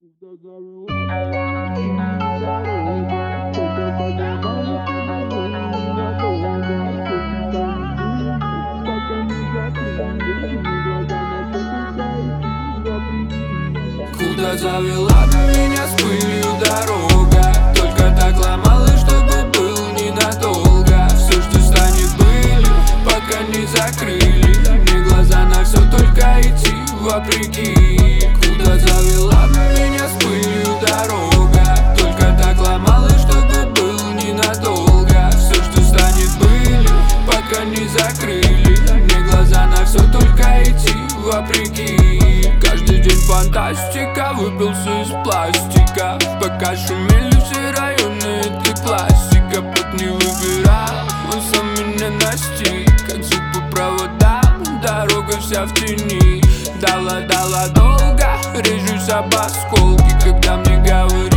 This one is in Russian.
Куда завела меня с пылью дорога? Только так ломалась, чтобы был ненадолго. Все, что станет былью, пока не закрыли. Мне глаза на все, только идти вопреки. Куда завела меня с пылью дорога? Только так ломалась, чтобы был ненадолго. Все, что станет былью, пока не закрыли. Мне глаза на все, только идти вопреки. Каждый день фантастика, выпился из пластика. Пока шумели все районы, это классика. Путь не выбирал, он сам меня настиг. Как жить по проводам, дорога вся в тени. Дала долго, режусь об осколки. Когда мне говорят